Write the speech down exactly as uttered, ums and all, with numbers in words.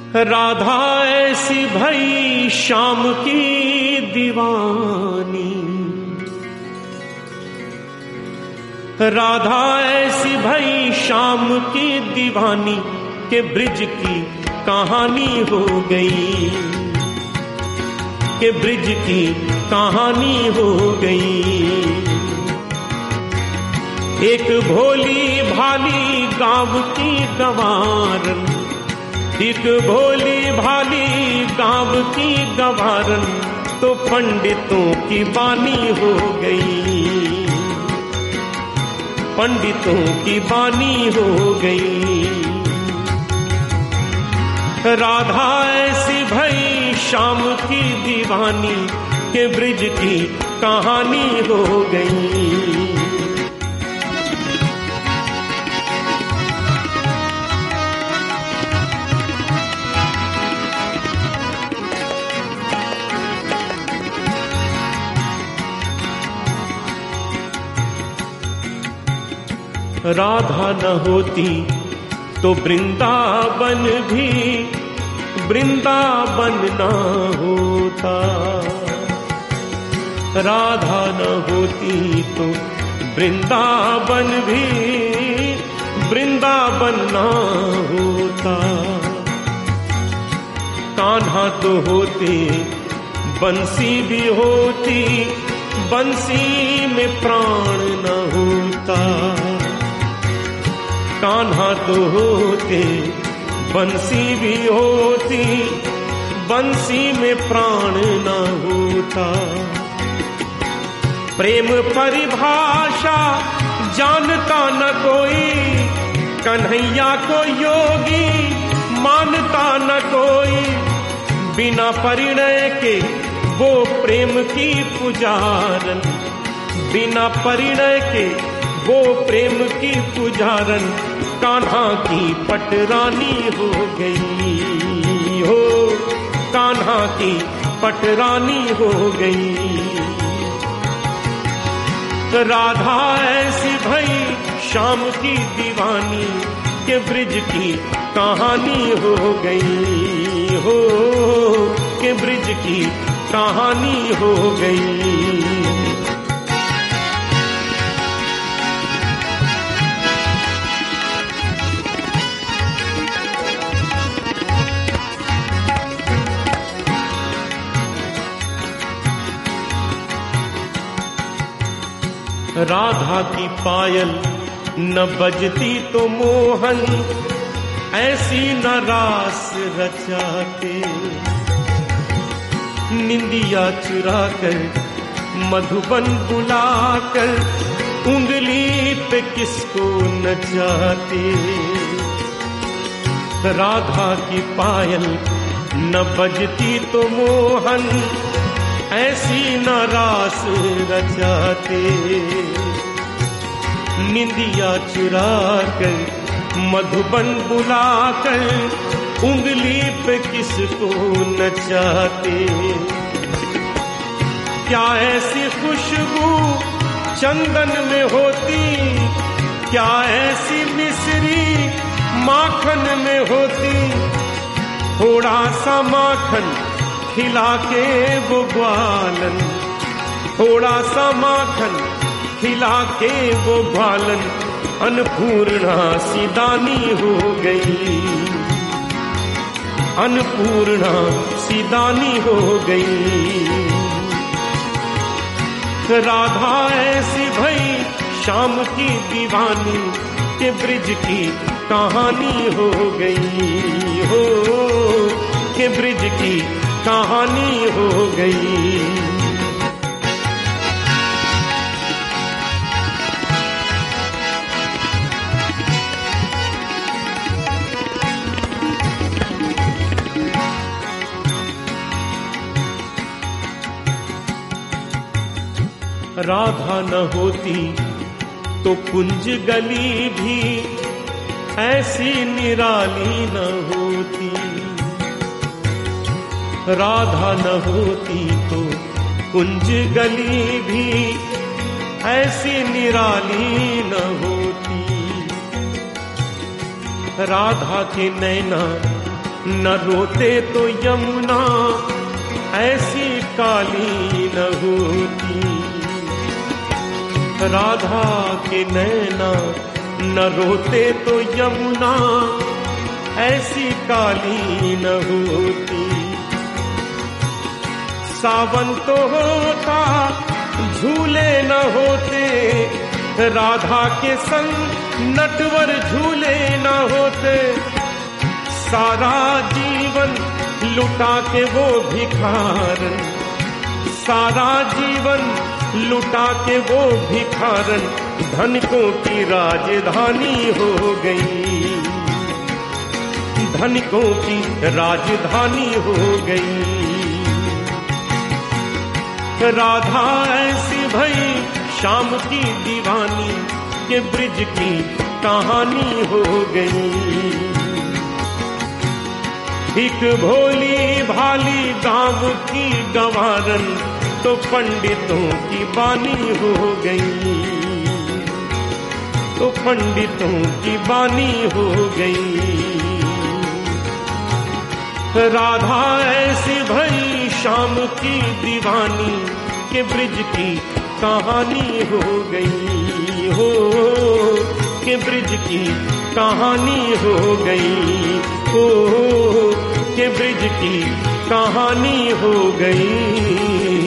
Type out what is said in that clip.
राधा ऐसी भई श्याम की दीवानी, राधा ऐसी भई श्याम की दीवानी के ब्रिज की कहानी हो गई, के ब्रिज की कहानी हो गई। एक भोली भाली गाँव की गंवारन, एक भोली भाली गाँव की गंवारन तो पंडितों की बानी हो गई, पंडितों की बानी हो गई। राधा ऐसी भई श्याम की दीवानी के ब्रिज की कहानी हो गई। राधा न होती तो वृंदावन भी वृंदावन न होता, राधा न होती तो वृंदावन भी वृंदावन न होता। कान्हा तो होते बंसी भी होती, बंसी में प्राण न होता। कान्हा तो होते बंसी भी होती, बंसी में प्राण न होता। प्रेम परिभाषा जानता न कोई, कन्हैया को योगी मानता न कोई। बिना परिणय के वो प्रेम की पुजारन, बिना परिणय के वो प्रेम की पुजारन कान्हा की पटरानी हो गई हो, कान्हा की पटरानी हो गई। राधा ऐसी भई श्याम की दीवानी के ब्रिज की कहानी हो गई हो, के ब्रिज की कहानी हो गई। राधा की पायल न बजती तो मोहन ऐसी न रास रचाते। निंदिया चुरा कर मधुबन बुलाकर उंगली पे किसको नचाते। राधा की पायल न बजती तो मोहन ऐसी न रास रचाते। निंदिया चुरा कर मधुबन बुलाकर उंगली पे किसको नचाते। क्या ऐसी खुशबू चंदन में होती, क्या ऐसी मिश्री माखन में होती। थोड़ा सा माखन खिला के वो ग्वालन, थोड़ा सा माखन खिला के वो ग्वालन अन्नपूर्णा सी दानी हो गई, अन्नपूर्णा सी दानी हो गई। राधा ऐसी भई श्याम की दीवानी के ब्रिज की कहानी हो गई हो, के ब्रिज की कहानी हो गई। राधा न होती तो कुंज गली भी ऐसी निराली न होती। राधा न होती तो कुंज गली भी ऐसी निराली न होती। राधा के नैना न रोते तो यमुना ऐसी काली न होती। राधा के नैना न रोते तो यमुना ऐसी काली न होती। सावन तो होता झूले न होते, राधा के संग नटवर झूले न होते। सारा जीवन लुटा के वो भिखारन, सारा जीवन लुटा के वो भिखारन धनिकों की राजधानी हो गई, धनिकों की राजधानी हो गई। राधा ऐसी भई शाम की दीवानी के ब्रिज की कहानी हो गई। एक भोली भाली गांव की गंवारन तो पंडितों की बानी हो गई, तो पंडितों की बानी हो गई। राधा ऐसी भई शाम की दीवानी के ब्रिज की कहानी हो गई, हो के ब्रिज की कहानी हो गई, हो के ब्रिज की कहानी हो गई।